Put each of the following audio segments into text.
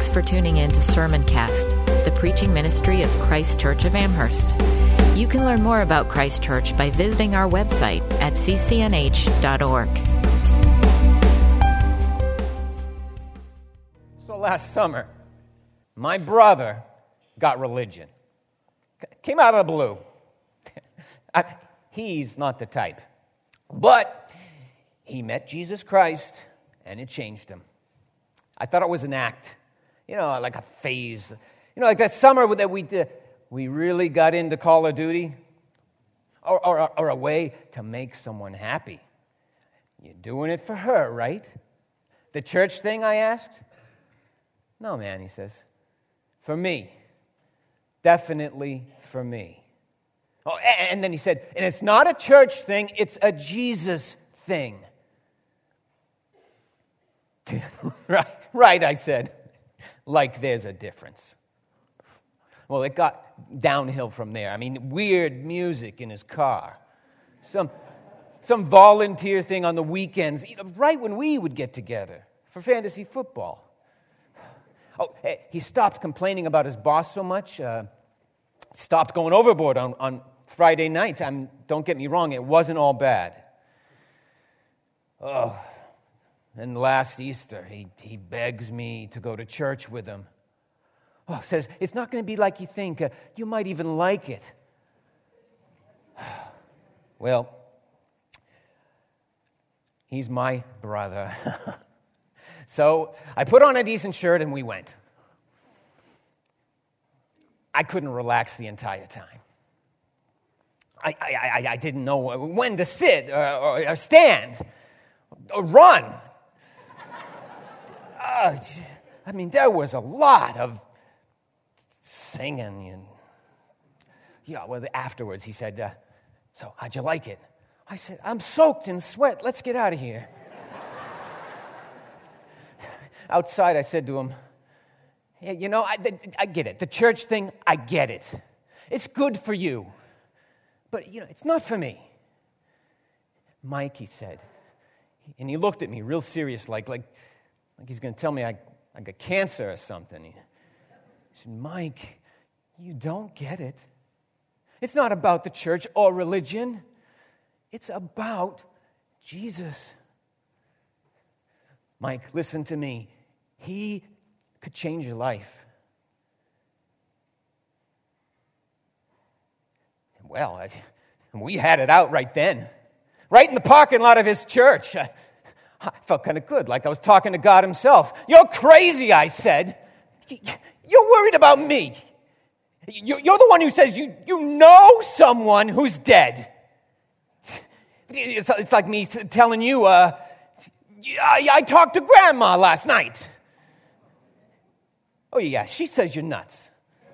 Thanks for tuning in to Sermoncast, the preaching ministry of Christ Church of Amherst. You can learn more about Christ Church by visiting our website at ccnh.org. So last summer, my brother got religion. Came out of the blue. He's not the type. But he met Jesus Christ, and it changed him. I thought it was an act, like a phase. Like that summer that we did. We really got into Call of Duty, or a way to make someone happy. You're doing it for her, right? The church thing, I asked? No, man, he says. For me. Definitely for me. Oh, and then he said, and it's not a church thing, it's a Jesus thing. Right, I said. Like there's a difference. Well, it got downhill from there. I mean, weird music in his car. Some volunteer thing on the weekends, right when we would get together for fantasy football. Oh, he stopped complaining about his boss so much. Stopped going overboard on Friday nights. Don't get me wrong, it wasn't all bad. Oh, and last Easter, he begs me to go to church with him. Oh, says, it's not going to be like you think. You might even like it. Well, he's my brother. So I put on a decent shirt and we went. I couldn't relax the entire time. I didn't know when to sit or stand or run. There was a lot of singing. And afterwards he said, so how'd you like it? I said, I'm soaked in sweat. Let's get out of here. Outside, I said to him, I get it. The church thing, I get it. It's good for you. But, it's not for me. Mike, he said. And he looked at me real serious, like he's going to tell me I got cancer or something. He said, Mike, you don't get it. It's not about the church or religion. It's about Jesus. Mike, listen to me. He could change your life. Well, we had it out right then. Right in the parking lot of his church. I felt kind of good, like I was talking to God himself. You're crazy, I said. You're worried about me. You're the one who says you know someone who's dead. It's like me telling you, I talked to Grandma last night. Oh, yeah, she says you're nuts.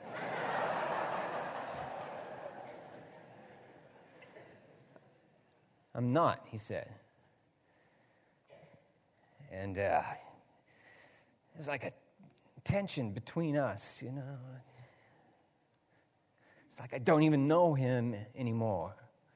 I'm not, he said. And there's like a tension between us, It's like I don't even know him anymore.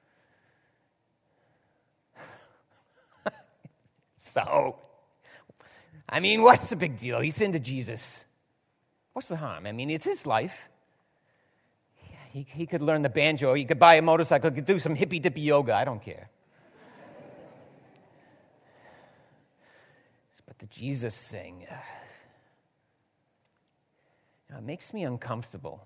So, what's the big deal? He's into Jesus. What's the harm? It's his life. Yeah, he could learn the banjo. He could buy a motorcycle. He could do some hippy-dippy yoga. I don't care. But the Jesus thing, it makes me uncomfortable.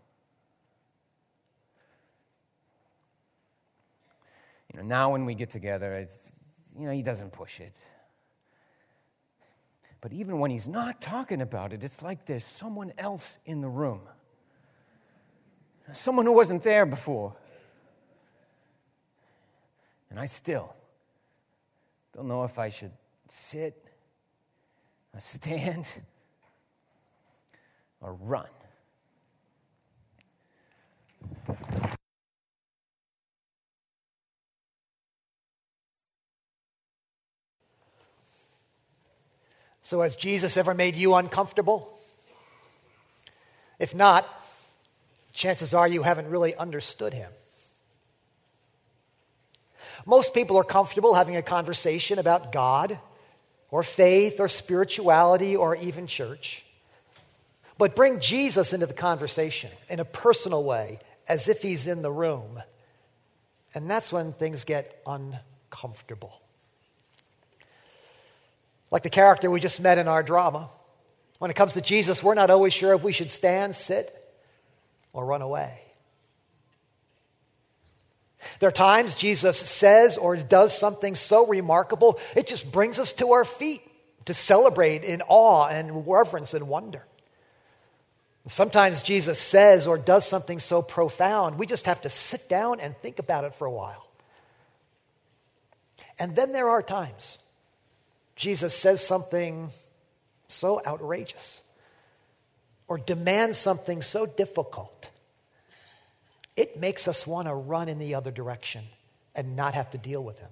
Now when we get together, it's, he doesn't push it. But even when he's not talking about it, it's like there's someone else in the room. Someone who wasn't there before. And I still don't know if I should sit, or stand, or run. So has Jesus ever made you uncomfortable? If not, chances are you haven't really understood him. Most people are comfortable having a conversation about God or faith or spirituality or even church. But bring Jesus into the conversation in a personal way, as if he's in the room. And that's when things get uncomfortable. Like the character we just met in our drama. When it comes to Jesus, we're not always sure if we should stand, sit, or run away. There are times Jesus says or does something so remarkable, it just brings us to our feet to celebrate in awe and reverence and wonder. And sometimes Jesus says or does something so profound, we just have to sit down and think about it for a while. And then there are times Jesus says something so outrageous or demands something so difficult, it makes us want to run in the other direction and not have to deal with him.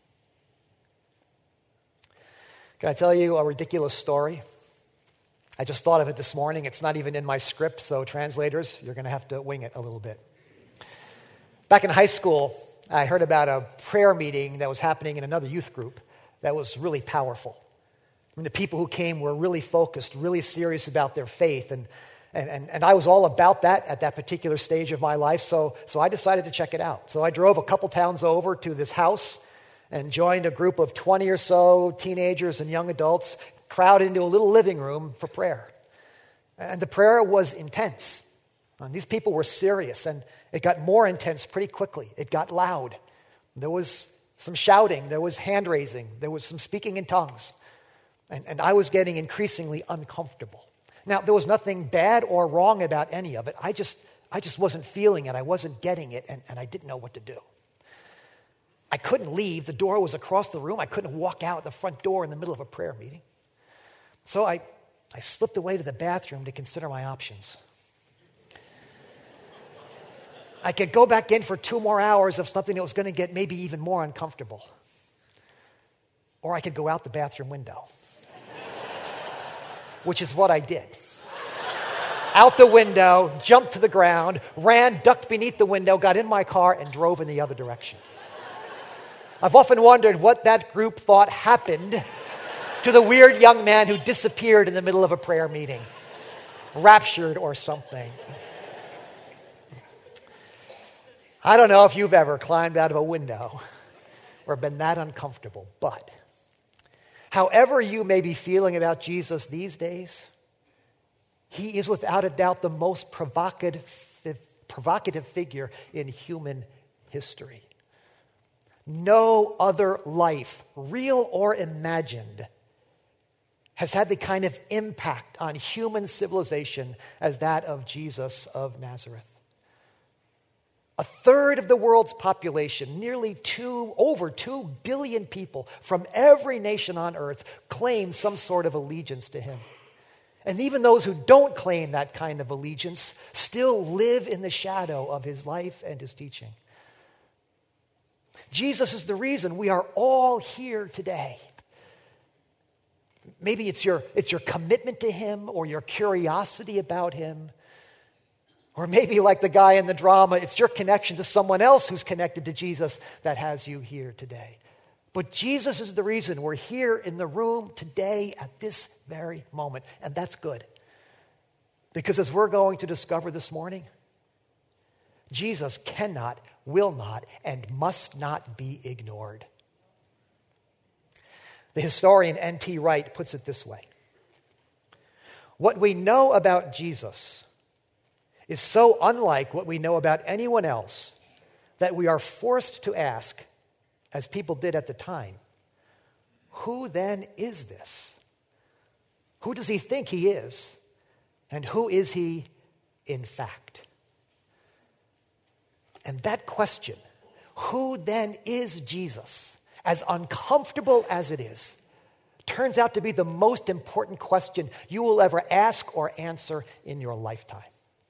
Can I tell you a ridiculous story? I just thought of it this morning. It's not even in my script, so translators, you're going to have to wing it a little bit. Back in high school, I heard about a prayer meeting that was happening in another youth group that was really powerful. I mean, the people who came were really focused, really serious about their faith, and I was all about that at that particular stage of my life, so I decided to check it out. So I drove a couple towns over to this house and joined a group of 20 or so teenagers and young adults crowded into a little living room for prayer. And the prayer was intense. And these people were serious, and it got more intense pretty quickly. It got loud. There was some shouting. There was hand raising. There was some speaking in tongues. And I was getting increasingly uncomfortable. Now, there was nothing bad or wrong about any of it. I just wasn't feeling it. I wasn't getting it, and I didn't know what to do. I couldn't leave. The door was across the room. I couldn't walk out the front door in the middle of a prayer meeting. So I slipped away to the bathroom to consider my options. I could go back in for 2 more hours of something that was going to get maybe even more uncomfortable. Or I could go out the bathroom window. Which is what I did. Out the window, jumped to the ground, ran, ducked beneath the window, got in my car, and drove in the other direction. I've often wondered what that group thought happened to the weird young man who disappeared in the middle of a prayer meeting, raptured or something. I don't know if you've ever climbed out of a window or been that uncomfortable, but however you may be feeling about Jesus these days, he is without a doubt the most provocative figure in human history. No other life, real or imagined, has had the kind of impact on human civilization as that of Jesus of Nazareth. 1/3 of the world's population, over 2 billion people from every nation on earth, claim some sort of allegiance to him. And even those who don't claim that kind of allegiance still live in the shadow of his life and his teaching. Jesus is the reason we are all here today. Maybe it's your commitment to him or your curiosity about him. Or maybe like the guy in the drama, it's your connection to someone else who's connected to Jesus that has you here today. But Jesus is the reason we're here in the room today at this very moment. And that's good. Because as we're going to discover this morning, Jesus cannot, will not, and must not be ignored. The historian N.T. Wright puts it this way. What we know about Jesus is so unlike what we know about anyone else that we are forced to ask, as people did at the time, who then is this? Who does he think he is? And who is he in fact? And that question, who then is Jesus, as uncomfortable as it is, turns out to be the most important question you will ever ask or answer in your lifetime.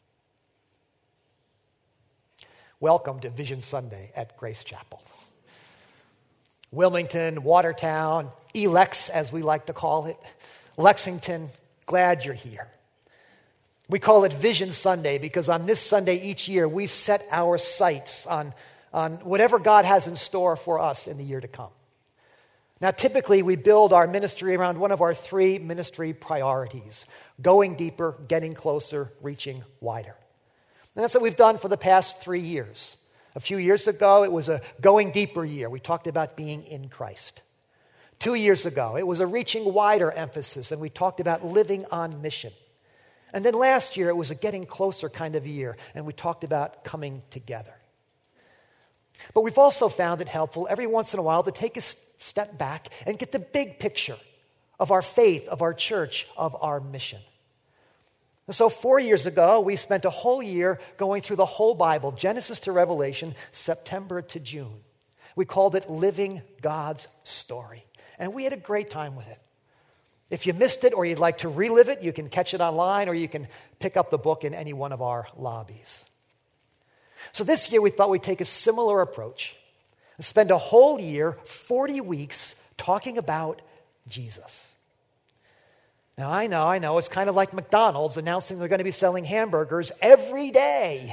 Welcome to Vision Sunday at Grace Chapel. Wilmington, Watertown, Elex as we like to call it, Lexington, glad you're here. We call it Vision Sunday because on this Sunday each year we set our sights on whatever God has in store for us in the year to come. Now, typically, we build our ministry around one of our three ministry priorities: going deeper, getting closer, reaching wider. And that's what we've done for the past 3 years. A few years ago, it was a going deeper year. We talked about being in Christ. 2 years ago, it was a reaching wider emphasis, and we talked about living on mission. And then last year, it was a getting closer kind of year, and we talked about coming together. But we've also found it helpful every once in a while to take a step back and get the big picture of our faith, of our church, of our mission. And so 4 years ago, we spent a whole year going through the whole Bible, Genesis to Revelation, September to June. We called it Living God's Story. And we had a great time with it. If you missed it or you'd like to relive it, you can catch it online or you can pick up the book in any one of our lobbies. So this year we thought we'd take a similar approach and spend a whole year, 40 weeks, talking about Jesus. Now I know, it's kind of like McDonald's announcing they're going to be selling hamburgers every day.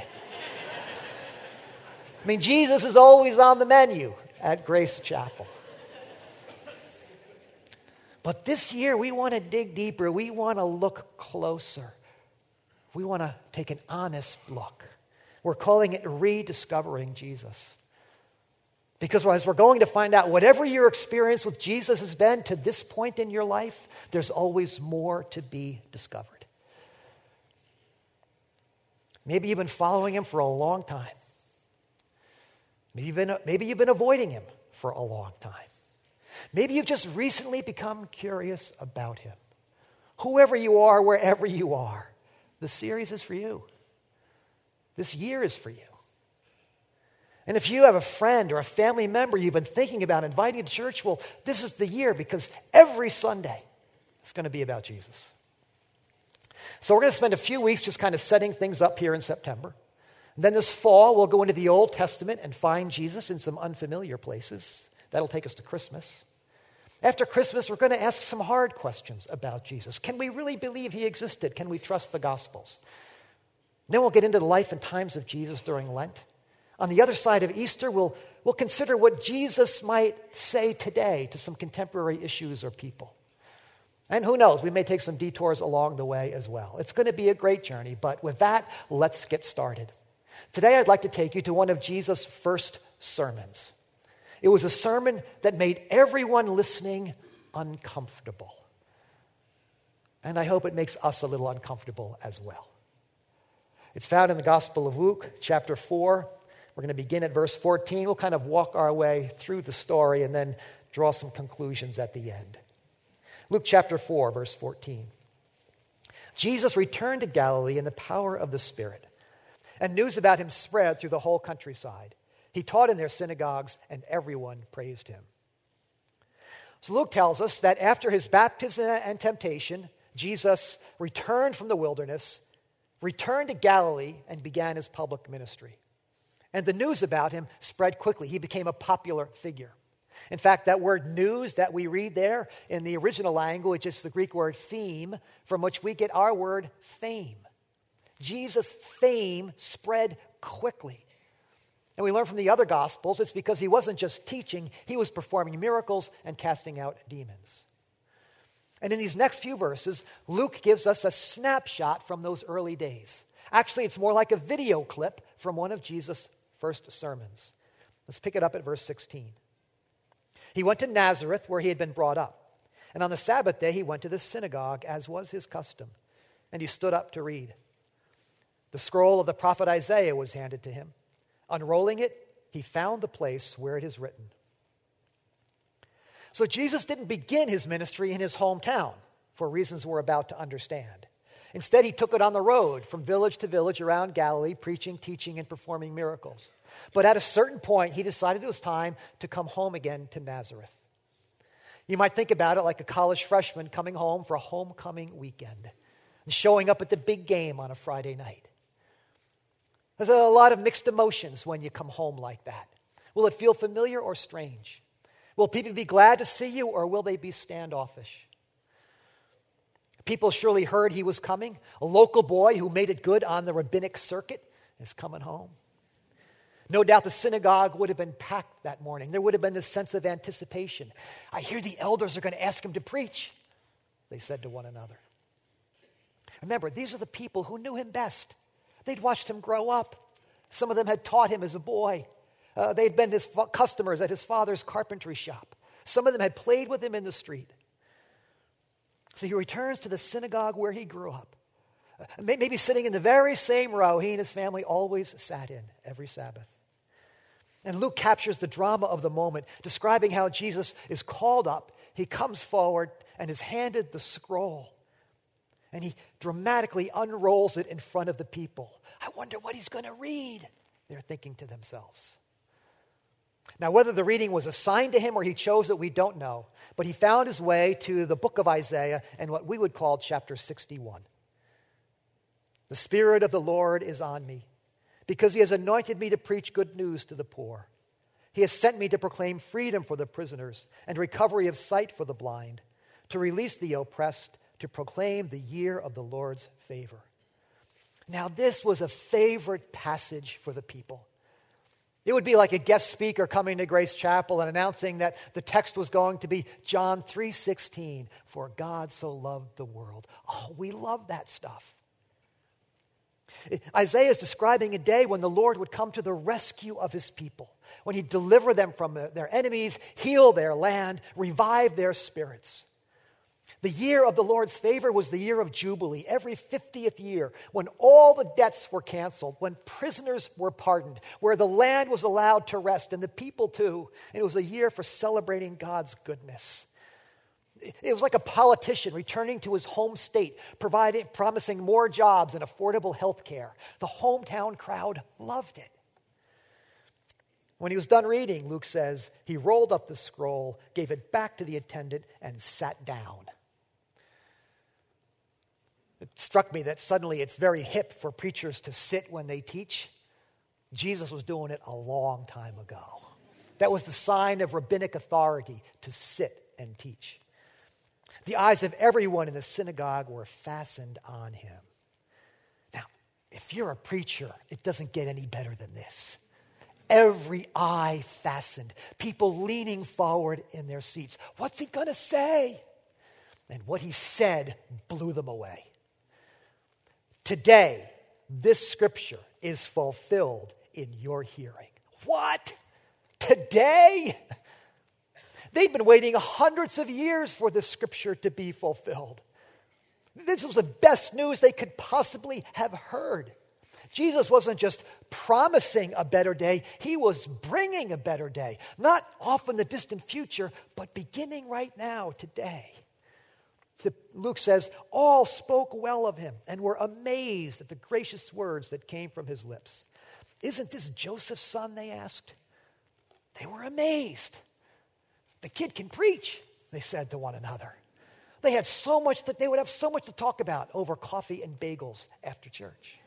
I mean, Jesus is always on the menu at Grace Chapel. But this year, we want to dig deeper. We want to look closer. We want to take an honest look. We're calling it Rediscovering Jesus. Because as we're going to find out, whatever your experience with Jesus has been to this point in your life, there's always more to be discovered. Maybe you've been following him for a long time. Maybe you've been avoiding him for a long time. Maybe you've just recently become curious about him. Whoever you are, wherever you are, the series is for you. This year is for you. And if you have a friend or a family member you've been thinking about inviting to church, well, this is the year because every Sunday it's going to be about Jesus. So we're going to spend a few weeks just kind of setting things up here in September. And then this fall, we'll go into the Old Testament and find Jesus in some unfamiliar places. That'll take us to Christmas. After Christmas, we're going to ask some hard questions about Jesus. Can we really believe he existed? Can we trust the Gospels? Then we'll get into the life and times of Jesus during Lent. On the other side of Easter, we'll consider what Jesus might say today to some contemporary issues or people. And who knows, we may take some detours along the way as well. It's going to be a great journey, but with that, let's get started. Today, I'd like to take you to one of Jesus' first sermons. It was a sermon that made everyone listening uncomfortable. And I hope it makes us a little uncomfortable as well. It's found in the Gospel of Luke, chapter 4. We're going to begin at verse 14. We'll kind of walk our way through the story and then draw some conclusions at the end. Luke chapter 4, verse 14. Jesus returned to Galilee in the power of the Spirit, and news about him spread through the whole countryside. He taught in their synagogues, and everyone praised him. So Luke tells us that after his baptism and temptation, Jesus returned from the wilderness, returned to Galilee, and began his public ministry. And the news about him spread quickly. He became a popular figure. In fact, that word news that we read there in the original language is the Greek word theme, from which we get our word fame. Jesus' fame spread quickly. And we learn from the other Gospels, it's because he wasn't just teaching, he was performing miracles and casting out demons. And in these next few verses, Luke gives us a snapshot from those early days. Actually, it's more like a video clip from one of Jesus' first sermons. Let's pick it up at verse 16. He went to Nazareth, where he had been brought up. And on the Sabbath day, he went to the synagogue, as was his custom. And he stood up to read. The scroll of the prophet Isaiah was handed to him. Unrolling it, he found the place where it is written. So Jesus didn't begin his ministry in his hometown, for reasons we're about to understand. Instead, he took it on the road from village to village around Galilee, preaching, teaching, and performing miracles. But at a certain point, he decided it was time to come home again to Nazareth. You might think about it like a college freshman coming home for a homecoming weekend and showing up at the big game on a Friday night. There's a lot of mixed emotions when you come home like that. Will it feel familiar or strange? Will people be glad to see you, or will they be standoffish? People surely heard he was coming. A local boy who made it good on the rabbinic circuit is coming home. No doubt the synagogue would have been packed that morning. There would have been this sense of anticipation. I hear the elders are going to ask him to preach, they said to one another. Remember, these are the people who knew him best. They'd watched him grow up. Some of them had taught him as a boy. They'd been his customers at his father's carpentry shop. Some of them had played with him in the street. So he returns to the synagogue where he grew up. Maybe sitting in the very same row he and his family always sat in every Sabbath. And Luke captures the drama of the moment, describing how Jesus is called up. He comes forward and is handed the scroll. And he dramatically unrolls it in front of the people. I wonder what he's going to read, they're thinking to themselves. Now, whether the reading was assigned to him or he chose it, we don't know. But he found his way to the book of Isaiah and what we would call chapter 61. The Spirit of the Lord is on me, because he has anointed me to preach good news to the poor. He has sent me to proclaim freedom for the prisoners and recovery of sight for the blind, to release the oppressed, to proclaim the year of the Lord's favor. Now, this was a favorite passage for the people. It would be like a guest speaker coming to Grace Chapel and announcing that the text was going to be John 3:16, for God so loved the world. Oh, we love that stuff. Isaiah is describing a day when the Lord would come to the rescue of his people, when he'd deliver them from their enemies, heal their land, revive their spirits. The year of the Lord's favor was the year of Jubilee, every 50th year, when all the debts were canceled, when prisoners were pardoned, where the land was allowed to rest, and the people too. And it was a year for celebrating God's goodness. It was like a politician returning to his home state, promising more jobs and affordable health care. The hometown crowd loved it. When he was done reading, Luke says, he rolled up the scroll, gave it back to the attendant, and sat down. It struck me that suddenly it's very hip for preachers to sit when they teach. Jesus was doing it a long time ago. That was the sign of rabbinic authority, to sit and teach. The eyes of everyone in the synagogue were fastened on him. Now, if you're a preacher, it doesn't get any better than this. Every eye fastened, people leaning forward in their seats. What's he going to say? And what he said blew them away. Today, this scripture is fulfilled in your hearing. What? Today? They've been waiting hundreds of years for this scripture to be fulfilled. This was the best news they could possibly have heard. Jesus wasn't just promising a better day, he was bringing a better day. Not off in the distant future, but beginning right now, today. Luke says, all spoke well of him and were amazed at the gracious words that came from his lips. Isn't this Joseph's son, they asked? They were amazed. The kid can preach, they said to one another. They had so much that they would have so much to talk about over coffee and bagels after church.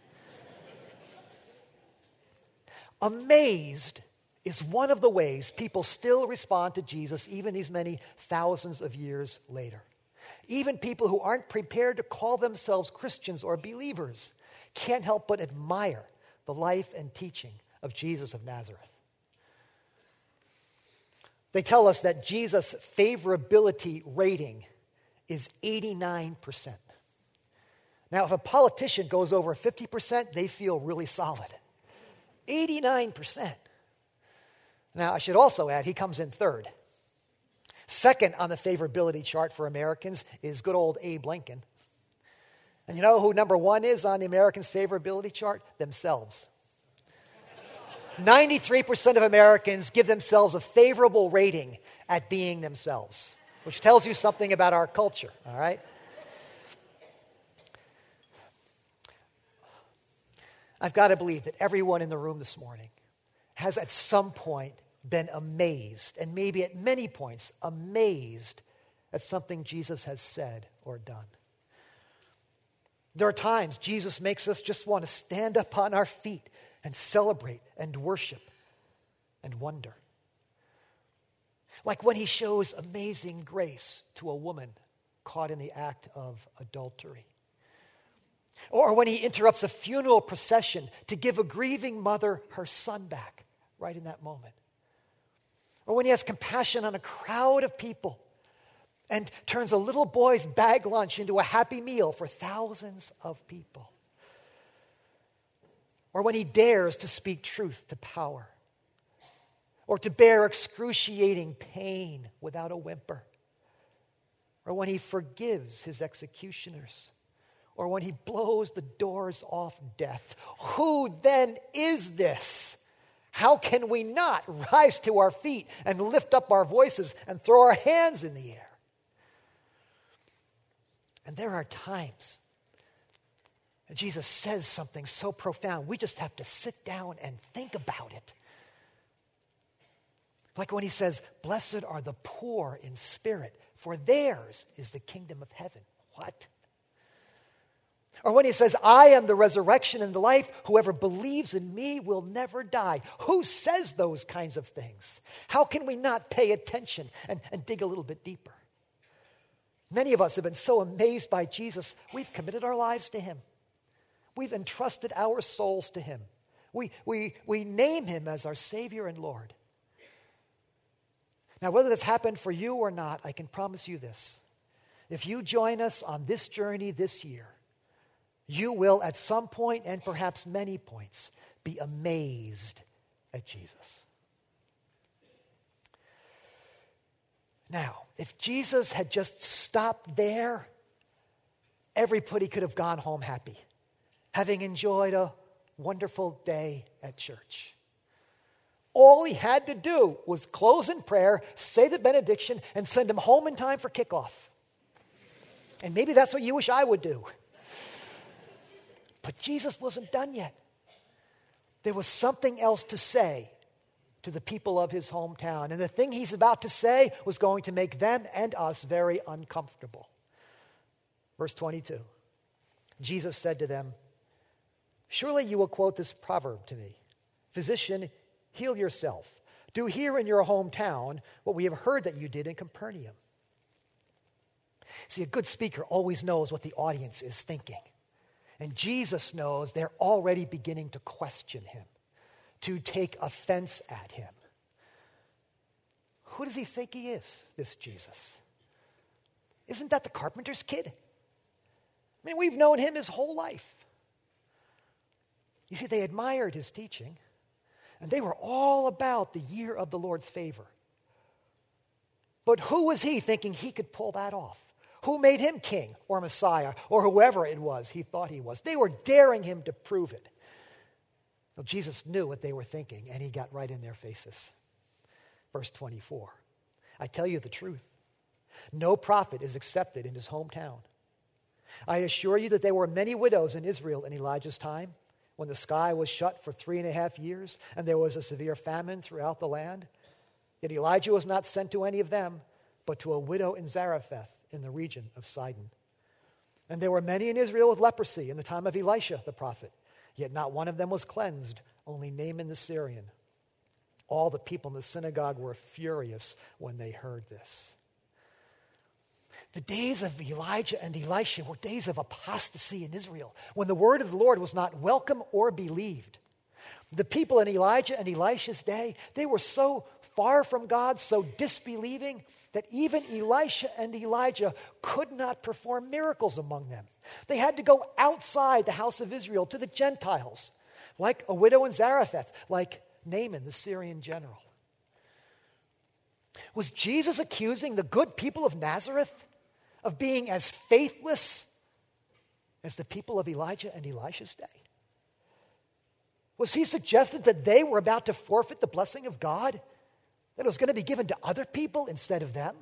Amazed is one of the ways people still respond to Jesus even these many thousands of years later. Even people who aren't prepared to call themselves Christians or believers can't help but admire the life and teaching of Jesus of Nazareth. They tell us that Jesus' favorability rating is 89%. Now, if a politician goes over 50%, they feel really solid. 89%. Now, I should also add, he comes in third. Second on the favorability chart for Americans is good old Abe Lincoln. And you know who number one is on the Americans' favorability chart? Themselves. 93% of Americans give themselves a favorable rating at being themselves, which tells you something about our culture, all right? I've got to believe that everyone in the room this morning has at some point been amazed, and maybe at many points amazed at something Jesus has said or done. There are times Jesus makes us just want to stand up on our feet and celebrate and worship and wonder. Like when he shows amazing grace to a woman caught in the act of adultery. Or when he interrupts a funeral procession to give a grieving mother her son back right in that moment. Or when he has compassion on a crowd of people and turns a little boy's bag lunch into a happy meal for thousands of people. Or when he dares to speak truth to power. Or to bear excruciating pain without a whimper. Or when he forgives his executioners. Or when he blows the doors off death. Who then is this? How can we not rise to our feet and lift up our voices and throw our hands in the air? And there are times that Jesus says something so profound, we just have to sit down and think about it. Like when he says, "Blessed are the poor in spirit, for theirs is the kingdom of heaven." What? Or when he says, "I am the resurrection and the life. Whoever believes in me will never die." Who says those kinds of things? How can we not pay attention and dig a little bit deeper? Many of us have been so amazed by Jesus, we've committed our lives to him. We've entrusted our souls to him. We name him as our Savior and Lord. Now, whether this happened for you or not, I can promise you this. If you join us on this journey this year, you will at some point, and perhaps many points, be amazed at Jesus. Now, if Jesus had just stopped there, everybody could have gone home happy, having enjoyed a wonderful day at church. All he had to do was close in prayer, say the benediction, and send him home in time for kickoff. And maybe that's what you wish I would do. But Jesus wasn't done yet. There was something else to say to the people of his hometown. And the thing he's about to say was going to make them and us very uncomfortable. Verse 22. Jesus said to them, "Surely you will quote this proverb to me. 'Physician, heal yourself. Do here in your hometown what we have heard that you did in Capernaum.'" See, a good speaker always knows what the audience is thinking. And Jesus knows they're already beginning to question him, to take offense at him. Who does he think he is, this Jesus? Isn't that the carpenter's kid? I mean, we've known him his whole life. You see, they admired his teaching, and they were all about the year of the Lord's favor. But who was he thinking he could pull that off? Who made him king or Messiah or whoever it was he thought he was? They were daring him to prove it. Well, Jesus knew what they were thinking, and he got right in their faces. Verse 24, "I tell you the truth. No prophet is accepted in his hometown. I assure you that there were many widows in Israel in Elijah's time, when the sky was shut for 3.5 years, and there was a severe famine throughout the land. Yet Elijah was not sent to any of them, but to a widow in Zarephath in the region of Sidon. And there were many in Israel with leprosy in the time of Elisha the prophet, yet not one of them was cleansed, only Naaman the Syrian." All the people in the synagogue were furious when they heard this. The days of Elijah and Elisha were days of apostasy in Israel, when the word of the Lord was not welcome or believed. The people in Elijah and Elisha's day, they were so far from God, so disbelieving, that even Elisha and Elijah could not perform miracles among them. They had to go outside the house of Israel to the Gentiles, like a widow in Zarephath, like Naaman, the Syrian general. Was Jesus accusing the good people of Nazareth of being as faithless as the people of Elijah and Elisha's day? Was he suggesting that they were about to forfeit the blessing of God? That it was going to be given to other people instead of them?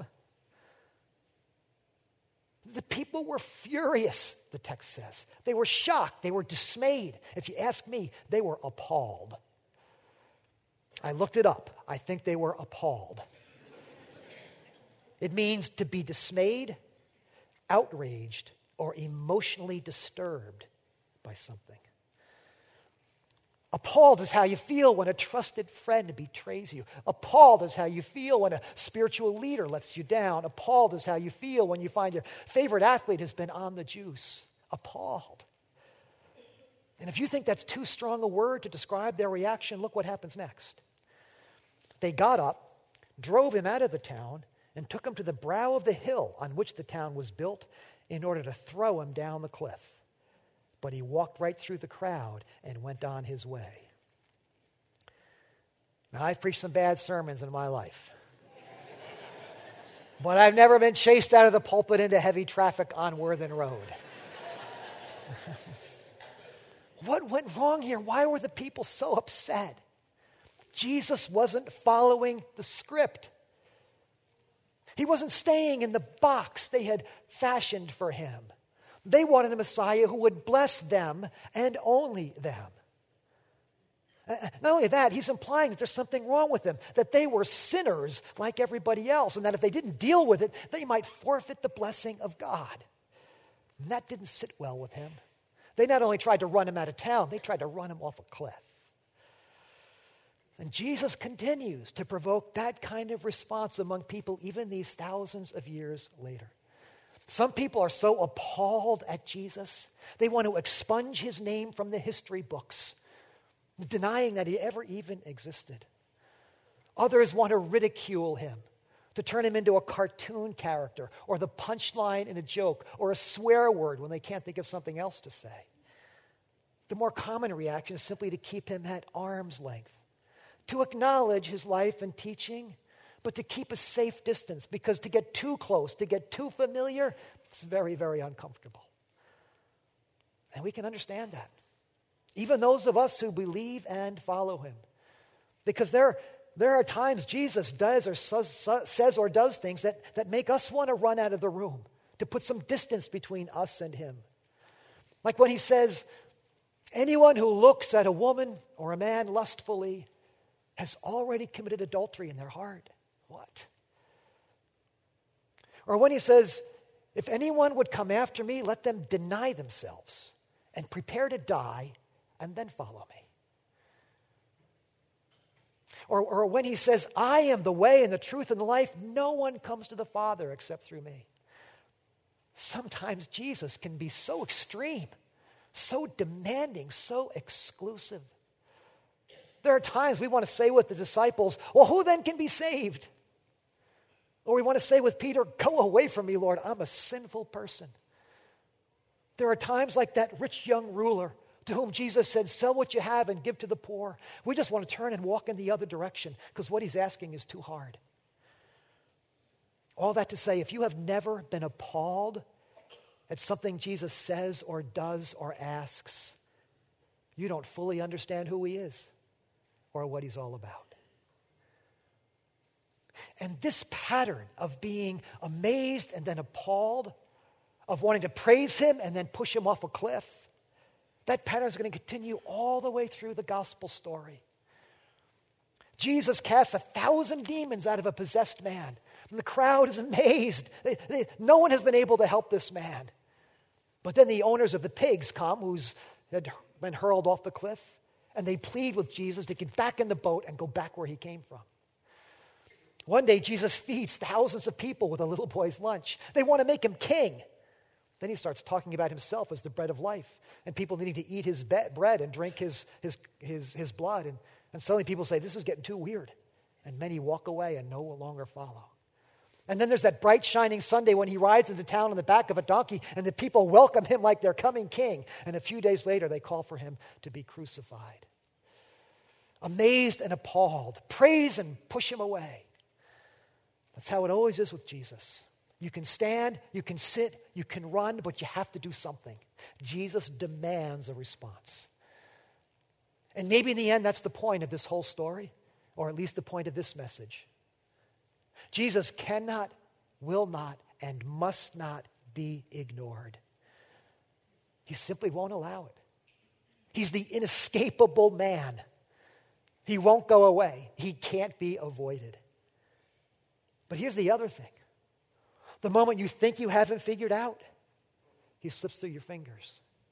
The people were furious, the text says. They were shocked. They were dismayed. If you ask me, they were appalled. I looked it up. I think they were appalled. It means to be dismayed, outraged, or emotionally disturbed by something. Appalled is how you feel when a trusted friend betrays you. Appalled is how you feel when a spiritual leader lets you down. Appalled is how you feel when you find your favorite athlete has been on the juice. Appalled. And if you think that's too strong a word to describe their reaction, look what happens next. They got up, drove him out of the town, and took him to the brow of the hill on which the town was built in order to throw him down the cliff. But he walked right through the crowd and went on his way. Now, I've preached some bad sermons in my life. But I've never been chased out of the pulpit into heavy traffic on Worthen Road. What went wrong here? Why were the people so upset? Jesus wasn't following the script. He wasn't staying in the box they had fashioned for him. They wanted a Messiah who would bless them and only them. Not only that, he's implying that there's something wrong with them, that they were sinners like everybody else, and that if they didn't deal with it, they might forfeit the blessing of God. And that didn't sit well with him. They not only tried to run him out of town, they tried to run him off a cliff. And Jesus continues to provoke that kind of response among people even these thousands of years later. Some people are so appalled at Jesus, they want to expunge his name from the history books, denying that he ever even existed. Others want to ridicule him, to turn him into a cartoon character, or the punchline in a joke, or a swear word when they can't think of something else to say. The more common reaction is simply to keep him at arm's length, to acknowledge his life and teaching, but to keep a safe distance, because to get too close, to get too familiar, it's very, very uncomfortable. And we can understand that. Even those of us who believe and follow him. Because there are times Jesus does or says or does things that make us want to run out of the room, to put some distance between us and him. Like when he says, anyone who looks at a woman or a man lustfully has already committed adultery in their heart. What? Or when he says, if anyone would come after me, let them deny themselves and prepare to die and then follow me. Or when he says, I am the way and the truth and the life, no one comes to the Father except through me. Sometimes Jesus can be so extreme, so demanding, so exclusive. There are times we want to say with the disciples, well, who then can be saved? Or we want to say with Peter, go away from me, Lord, I'm a sinful person. There are times like that rich young ruler to whom Jesus said, sell what you have and give to the poor. We just want to turn and walk in the other direction because what he's asking is too hard. All that to say, if you have never been appalled at something Jesus says or does or asks, you don't fully understand who he is or what he's all about. And this pattern of being amazed and then appalled, of wanting to praise him and then push him off a cliff, that pattern is going to continue all the way through the gospel story. Jesus casts 1,000 demons out of a possessed man, and the crowd is amazed. No one has been able to help this man. But then the owners of the pigs come, who's had been hurled off the cliff, and they plead with Jesus to get back in the boat and go back where he came from. One day, Jesus feeds thousands of people with a little boy's lunch. They want to make him king. Then he starts talking about himself as the bread of life, and people needing to eat his bread and drink his blood. And suddenly people say, this is getting too weird. And many walk away and no longer follow. And then there's that bright, shining Sunday when he rides into town on the back of a donkey, and the people welcome him like their coming king. And a few days later, they call for him to be crucified. Amazed and appalled, praise and push him away. That's how it always is with Jesus. You can stand, you can sit, you can run, but you have to do something. Jesus demands a response. And maybe in the end, that's the point of this whole story, or at least the point of this message. Jesus cannot, will not, and must not be ignored. He simply won't allow it. He's the inescapable man. He won't go away. He can't be avoided. But here's the other thing. The moment you think you have him figured out, he slips through your fingers.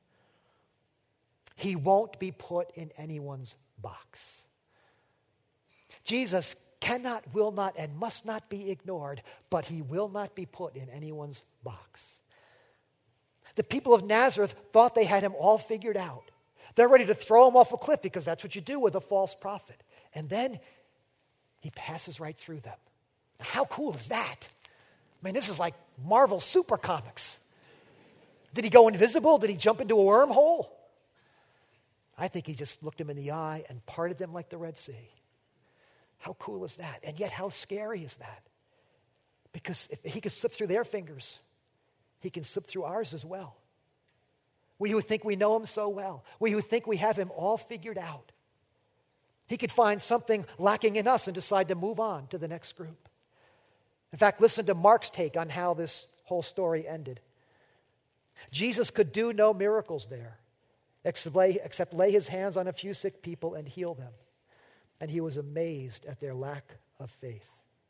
He won't be put in anyone's box. Jesus cannot, will not, and must not be ignored, but he will not be put in anyone's box. The people of Nazareth thought they had him all figured out. They're ready to throw him off a cliff because that's what you do with a false prophet. And then he passes right through them. Now, how cool is that? I mean, this is like Marvel Super Comics. Did he go invisible? Did he jump into a wormhole? I think he just looked him in the eye and parted them like the Red Sea. How cool is that? And yet, how scary is that? Because if he could slip through their fingers, he can slip through ours as well. We who think we know him so well, we who think we have him all figured out, he could find something lacking in us and decide to move on to the next group. In fact, listen to Mark's take on how this whole story ended. Jesus could do no miracles there, except lay his hands on a few sick people and heal them. And he was amazed at their lack of faith.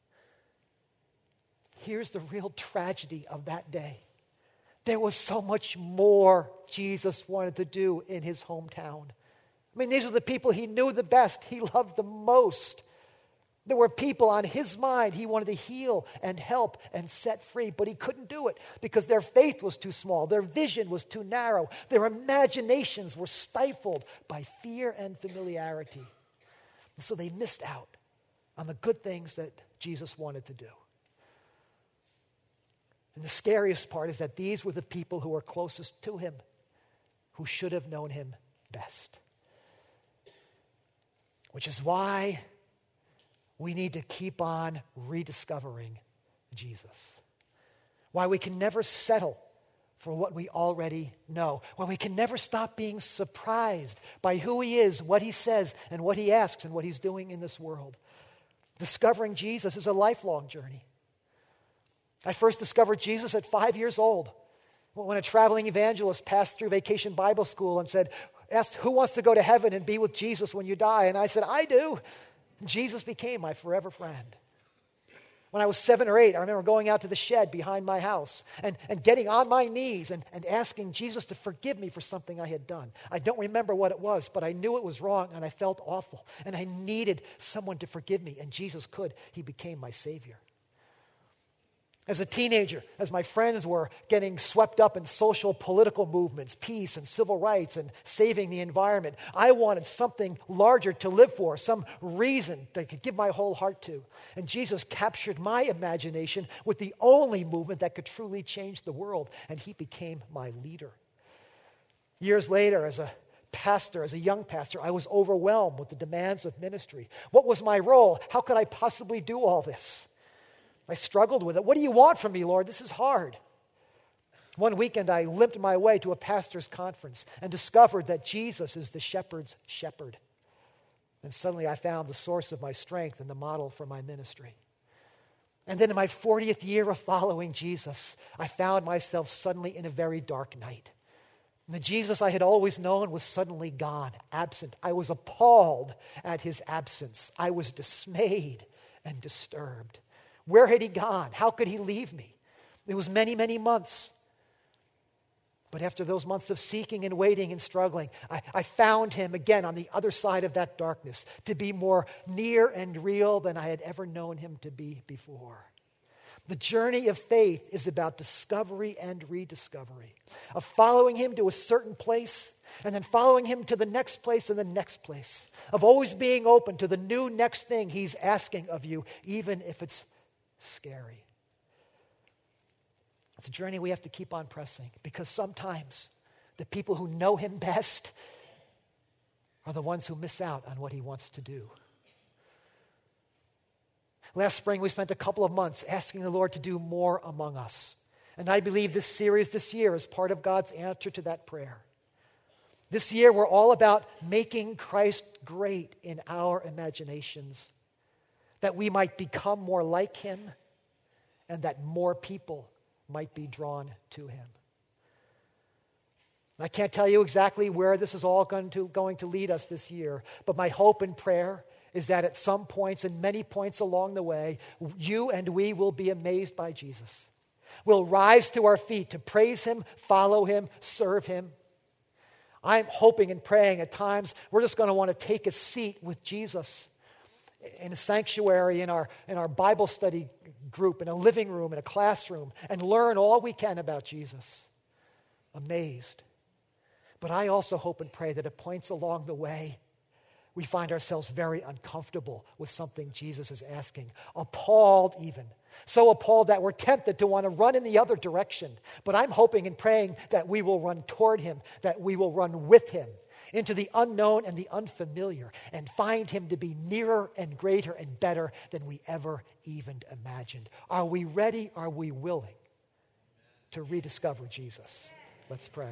Here's the real tragedy of that day. There was so much more Jesus wanted to do in his hometown. I mean, these were the people he knew the best, he loved the most. There were people on his mind he wanted to heal and help and set free, but he couldn't do it because their faith was too small, their vision was too narrow, their imaginations were stifled by fear and familiarity. And so they missed out on the good things that Jesus wanted to do. And the scariest part is that these were the people who were closest to him, who should have known him best. Which is why we need to keep on rediscovering Jesus. Why we can never settle for what we already know. Why we can never stop being surprised by who he is, what he says, and what he asks, and what he's doing in this world. Discovering Jesus is a lifelong journey. I first discovered Jesus at 5 years old when a traveling evangelist passed through Vacation Bible School and asked, who wants to go to heaven and be with Jesus when you die? And I said, I do. And Jesus became my forever friend. When I was 7 or 8, I remember going out to the shed behind my house and getting on my knees and asking Jesus to forgive me for something I had done. I don't remember what it was, but I knew it was wrong and I felt awful. And I needed someone to forgive me, and Jesus could. He became my Savior. As a teenager, as my friends were getting swept up in social political movements, peace and civil rights and saving the environment, I wanted something larger to live for, some reason that I could give my whole heart to. And Jesus captured my imagination with the only movement that could truly change the world, and he became my leader. Years later, as a pastor, as a young pastor, I was overwhelmed with the demands of ministry. What was my role? How could I possibly do all this? I struggled with it. What do you want from me, Lord? This is hard. One weekend, I limped my way to a pastor's conference and discovered that Jesus is the shepherd's shepherd. And suddenly I found the source of my strength and the model for my ministry. And then in my 40th year of following Jesus, I found myself suddenly in a very dark night. And the Jesus I had always known was suddenly gone, absent. I was appalled at his absence. I was dismayed and disturbed. Where had he gone? How could he leave me? It was many, many months. But after those months of seeking and waiting and struggling, I found him again on the other side of that darkness to be more near and real than I had ever known him to be before. The journey of faith is about discovery and rediscovery, of following him to a certain place and then following him to the next place and the next place, of always being open to the new next thing he's asking of you, even if it's scary. It's a journey we have to keep on pressing, because sometimes the people who know him best are the ones who miss out on what he wants to do. Last spring, we spent a couple of months asking the Lord to do more among us. And I believe this series this year is part of God's answer to that prayer. This year, we're all about making Christ great in our imaginations, that we might become more like him and that more people might be drawn to him. I can't tell you exactly where this is all going to lead us this year, but my hope and prayer is that at some points and many points along the way, you and we will be amazed by Jesus. We'll rise to our feet to praise him, follow him, serve him. I'm hoping and praying at times we're just going to want to take a seat with Jesus in a sanctuary, in our Bible study group, in a living room, in a classroom, and learn all we can about Jesus. Amazed. But I also hope and pray that at points along the way, We find ourselves very uncomfortable with something Jesus is asking, appalled even. So appalled that we're tempted to want to run in the other direction. But I'm hoping and praying that we will run toward him, that we will run with him into the unknown and the unfamiliar and find him to be nearer and greater and better than we ever even imagined. Are we ready? Are we willing to rediscover Jesus? Let's pray.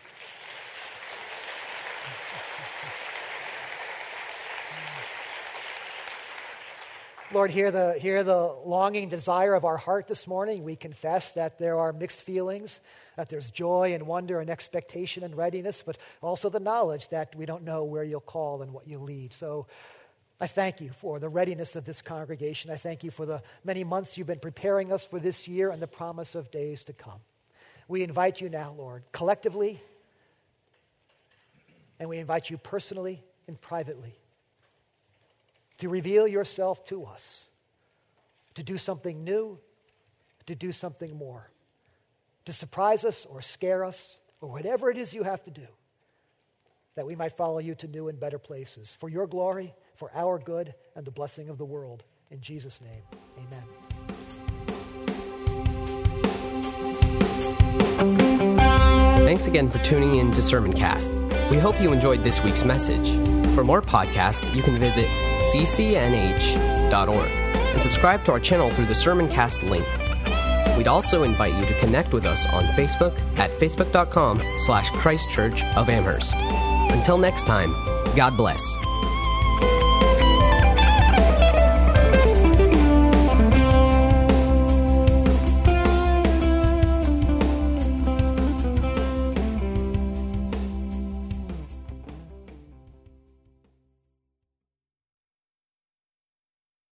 Lord, hear the longing desire of our heart this morning. We confess that there are mixed feelings, that there's joy and wonder and expectation and readiness, but also the knowledge that we don't know where you'll call and what you'll lead. So I thank you for the readiness of this congregation. I thank you for the many months you've been preparing us for this year and the promise of days to come. We invite you now, Lord, collectively, and we invite you personally and privately to reveal yourself to us, to do something new, to do something more, to surprise us or scare us, or whatever it is you have to do, that we might follow you to new and better places, for your glory, for our good, and the blessing of the world. In Jesus' name, amen. Thanks again for tuning in to Sermoncast. We hope you enjoyed this week's message. For more podcasts, you can visit ccnh.org and subscribe to our channel through the Sermoncast link. We'd also invite you to connect with us on Facebook at facebook.com/Christ Church of Amherst. Until next time, God bless.